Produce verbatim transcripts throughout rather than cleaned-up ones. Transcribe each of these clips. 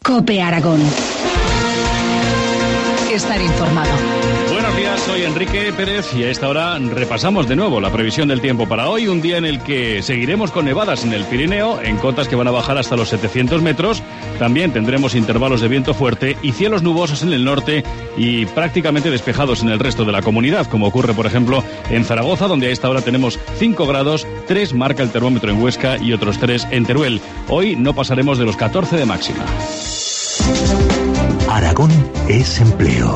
COPE Aragón. Estar informado. Buenos días, soy Enrique Pérez y a esta hora repasamos de nuevo la previsión del tiempo para hoy, un día en el que seguiremos con nevadas en el Pirineo, en cotas que van a bajar hasta los setecientos metros. También tendremos intervalos de viento fuerte y cielos nubosos en el norte y prácticamente despejados en el resto de la comunidad, como ocurre, por ejemplo, en Zaragoza, donde a esta hora tenemos cinco grados, tres marca el termómetro en Huesca y otros tres en Teruel. Hoy no pasaremos de los catorce de máxima. Aragón es empleo.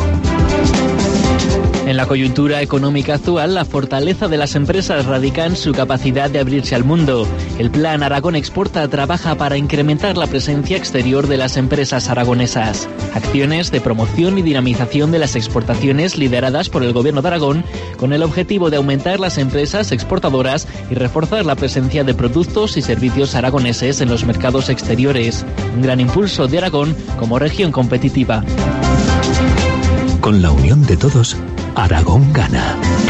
En la coyuntura económica actual, la fortaleza de las empresas radica en su capacidad de abrirse al mundo. El Plan Aragón Exporta trabaja para incrementar la presencia exterior de las empresas aragonesas. Acciones de promoción y dinamización de las exportaciones lideradas por el Gobierno de Aragón, con el objetivo de aumentar las empresas exportadoras y reforzar la presencia de productos y servicios aragoneses en los mercados exteriores. Un gran impulso de Aragón como región competitiva. Con la unión de todos, Aragón gana.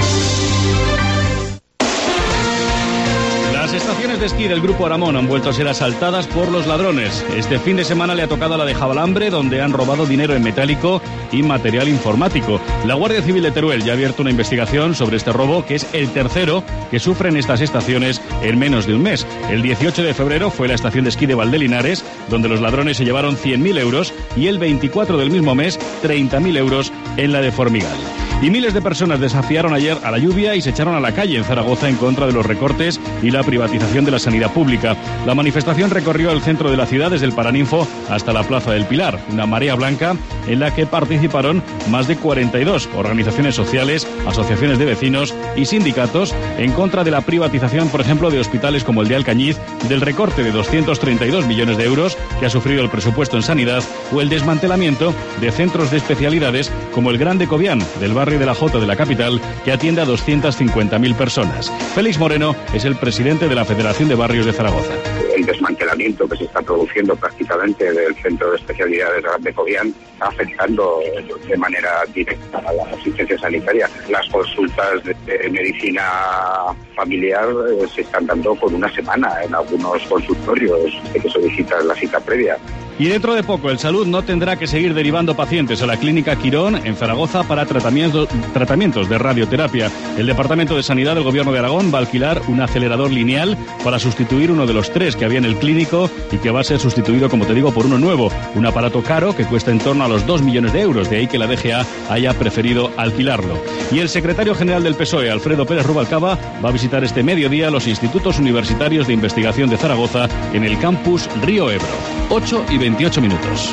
Las estaciones de esquí del Grupo Aramón han vuelto a ser asaltadas por los ladrones. Este fin de semana le ha tocado a la de Jabalambre, donde han robado dinero en metálico y material informático. La Guardia Civil de Teruel ya ha abierto una investigación sobre este robo, que es el tercero que sufren estas estaciones en menos de un mes. El dieciocho de febrero fue la estación de esquí de Valdelinares, donde los ladrones se llevaron cien mil euros, y el veinticuatro del mismo mes, treinta mil euros en la de Formigal. Y miles de personas desafiaron ayer a la lluvia y se echaron a la calle en Zaragoza en contra de los recortes y la privatización de la sanidad pública. La manifestación recorrió el centro de la ciudad desde el Paraninfo hasta la Plaza del Pilar, una marea blanca en la que participaron más de cuarenta y dos organizaciones sociales, asociaciones de vecinos y sindicatos en contra de la privatización, por ejemplo, de hospitales como el de Alcañiz, del recorte de doscientos treinta y dos millones de euros que ha sufrido el presupuesto en sanidad o el desmantelamiento de centros de especialidades como el Gran de Cobián, del barrio de la Jota de la capital, que atiende a doscientas cincuenta mil personas. Félix Moreno es el presidente de la Federación de Barrios de Zaragoza. El desmantelamiento que se está produciendo prácticamente del Centro de Especialidades de Cobián está afectando de manera directa a la asistencia sanitaria. Las consultas de medicina familiar eh, se están dando con una semana en algunos consultorios de que solicitan la cita previa. Y dentro de poco, el Salud no tendrá que seguir derivando pacientes a la Clínica Quirón en Zaragoza para tratamientos, tratamientos de radioterapia. El Departamento de Sanidad del Gobierno de Aragón va a alquilar un acelerador lineal para sustituir uno de los tres que había en el clínico y que va a ser sustituido, como te digo, por uno nuevo. Un aparato caro que cuesta en torno a los dos millones de euros, de ahí que la D G A haya preferido alquilarlo. Y el secretario general del P S O E, Alfredo Pérez Rubalcaba, va a visitar este mediodía los institutos universitarios de investigación de Zaragoza en el campus Río Ebro. ocho y veintiocho minutos.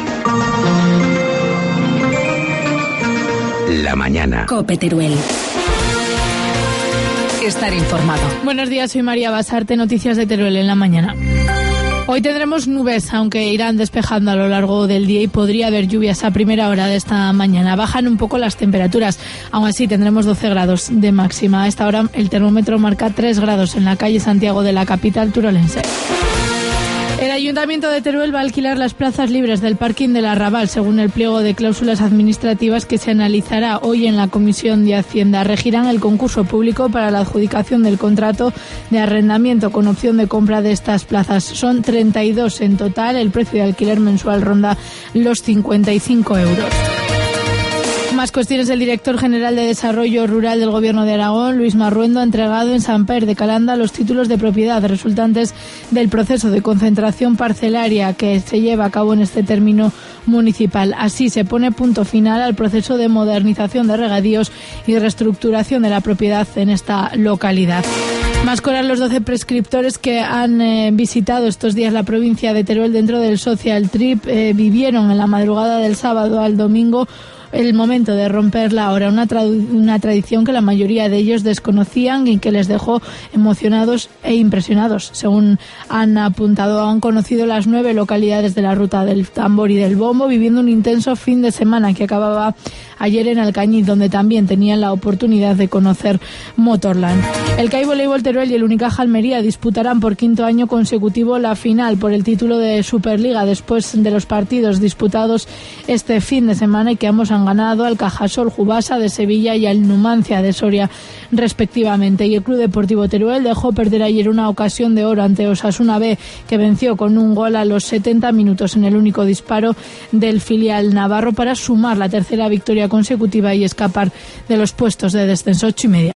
La mañana. COPE Teruel. Estar informado. Buenos días, soy María Basarte, noticias de Teruel en la mañana. Hoy tendremos nubes, aunque irán despejando a lo largo del día y podría haber lluvias a primera hora de esta mañana. Bajan un poco las temperaturas, aún así tendremos doce grados de máxima. A esta hora el termómetro marca tres grados en la calle Santiago de la capital turolense. El Ayuntamiento de Teruel va a alquilar las plazas libres del parking del Arrabal, según el pliego de cláusulas administrativas que se analizará hoy en la Comisión de Hacienda. Regirán el concurso público para la adjudicación del contrato de arrendamiento con opción de compra de estas plazas. Son treinta y dos en total. El precio de alquiler mensual ronda los cincuenta y cinco euros. Más cuestiones. El director general de Desarrollo Rural del Gobierno de Aragón, Luis Marruendo, ha entregado en Sant Pere de Calanda los títulos de propiedad resultantes del proceso de concentración parcelaria que se lleva a cabo en este término municipal. Así se pone punto final al proceso de modernización de regadíos y reestructuración de la propiedad en esta localidad. Más cobran los doce prescriptores que han eh, visitado estos días la provincia de Teruel dentro del Social Trip. Eh, vivieron en la madrugada del sábado al domingo el momento de romper la hora, una, tradu- una tradición que la mayoría de ellos desconocían y que les dejó emocionados e impresionados. Según han apuntado, han conocido las nueve localidades de la ruta del tambor y del bombo, viviendo un intenso fin de semana que acababa ayer en Alcañiz, donde también tenían la oportunidad de conocer Motorland. El C A I Voleibol Teruel y el Unicaja Almería disputarán por quinto año consecutivo la final por el título de Superliga después de los partidos disputados este fin de semana y que ambos han han ganado al Cajasol Jubasa de Sevilla y al Numancia de Soria respectivamente. Y el Club Deportivo Teruel dejó perder ayer una ocasión de oro ante Osasuna B, que venció con un gol a los setenta minutos en el único disparo del filial navarro para sumar la tercera victoria consecutiva y escapar de los puestos de descenso. Ocho y media.